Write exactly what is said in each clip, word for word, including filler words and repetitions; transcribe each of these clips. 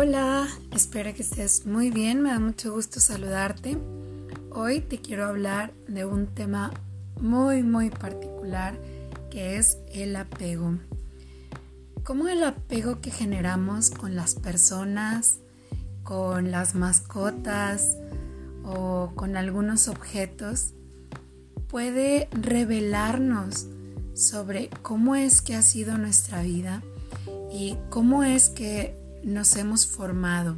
Hola, espero que estés muy bien, me da mucho gusto saludarte. Hoy te quiero hablar de un tema muy muy particular que es el apego. Cómo el apego que generamos con las personas, con las mascotas o con algunos objetos puede revelarnos sobre cómo es que ha sido nuestra vida y cómo es que nos hemos formado.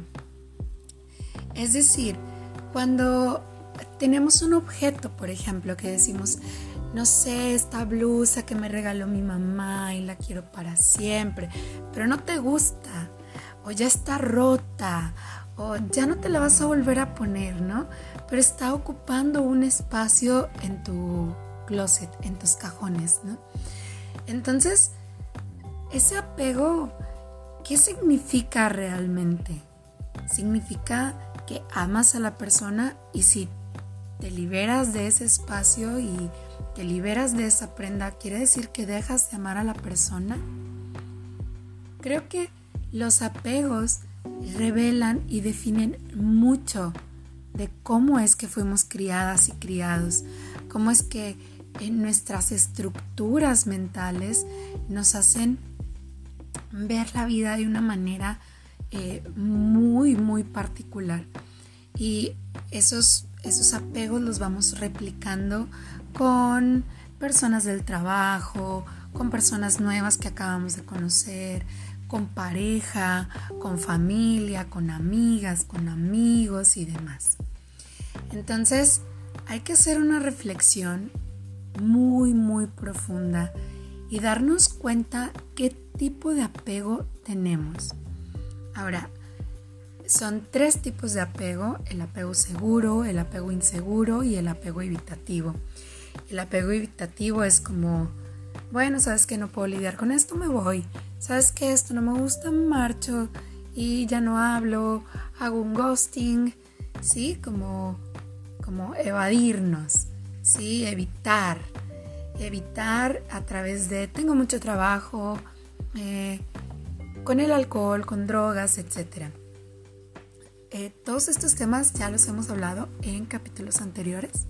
Es decir, cuando tenemos un objeto, por ejemplo, que decimos, no sé, esta blusa que me regaló mi mamá y la quiero para siempre, pero no te gusta, o ya está rota, o ya no te la vas a volver a poner, ¿no? Pero está ocupando un espacio en tu closet, en tus cajones, ¿no? Entonces, ese apego, ¿qué significa realmente? Significa que amas a la persona y si te liberas de ese espacio y te liberas de esa prenda, ¿quiere decir que dejas de amar a la persona? Creo que los apegos revelan y definen mucho de cómo es que fuimos criadas y criados, cómo es que en nuestras estructuras mentales nos hacen ver la vida de una manera eh, muy, muy particular. Y esos, esos apegos los vamos replicando con personas del trabajo, con personas nuevas que acabamos de conocer, con pareja, con familia, con amigas, con amigos y demás. Entonces, hay que hacer una reflexión muy, muy profunda y darnos cuenta qué tipo de apego tenemos. Ahora, son tres tipos de apego: el apego seguro, el apego inseguro y el apego evitativo. El apego evitativo es como, bueno, sabes que no puedo lidiar con esto, me voy. Sabes que esto no me gusta, me marcho y ya no hablo, hago un ghosting, ¿sí? Como, como evadirnos, ¿sí? Evitar. Evitar a través de tengo mucho trabajo, eh, con el alcohol, con drogas, etcétera. Eh, todos estos temas ya los hemos hablado en capítulos anteriores,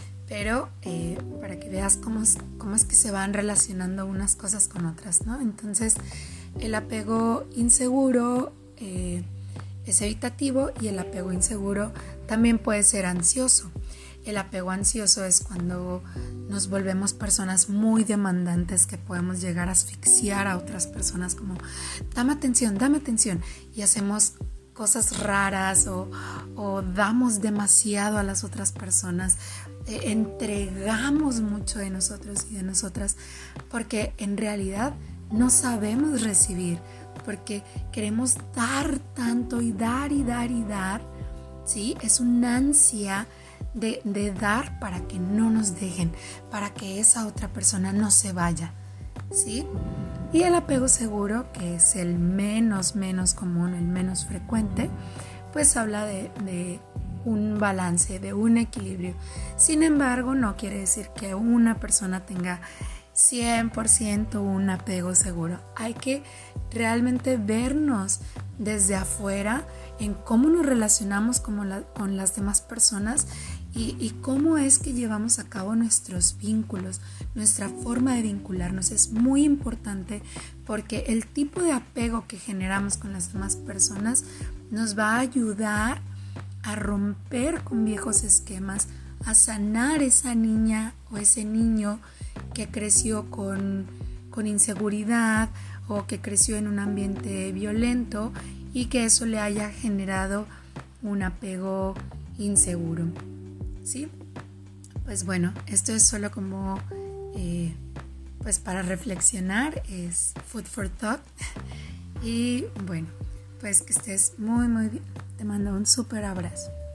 pero eh, para que veas cómo es, cómo es que se van relacionando unas cosas con otras, ¿no? Entonces, el apego inseguro eh, es evitativo y el apego inseguro también puede ser ansioso. El apego ansioso es cuando nos volvemos personas muy demandantes que podemos llegar a asfixiar a otras personas como dame atención, dame atención y hacemos cosas raras o, o damos demasiado a las otras personas, eh, entregamos mucho de nosotros y de nosotras porque en realidad no sabemos recibir, porque queremos dar tanto y dar y dar y dar, ¿sí? Es una ansia De, de dar para que no nos dejen, para que esa otra persona no se vaya, ¿sí? Y el apego seguro, que es el menos, menos común, el menos frecuente, pues habla de, de un balance, de un equilibrio. Sin embargo, no quiere decir que una persona tenga cien por ciento un apego seguro. Hay que realmente vernos desde afuera en cómo nos relacionamos con, la, con las demás personas y, y cómo es que llevamos a cabo nuestros vínculos, nuestra forma de vincularnos. Es muy importante porque el tipo de apego que generamos con las demás personas nos va a ayudar a romper con viejos esquemas, a sanar esa niña o ese niño que creció con, con inseguridad o que creció en un ambiente violento y que eso le haya generado un apego inseguro, ¿sí? Pues bueno, esto es solo como eh, pues para reflexionar, es food for thought. Y bueno, pues que estés muy muy bien. Te mando un súper abrazo.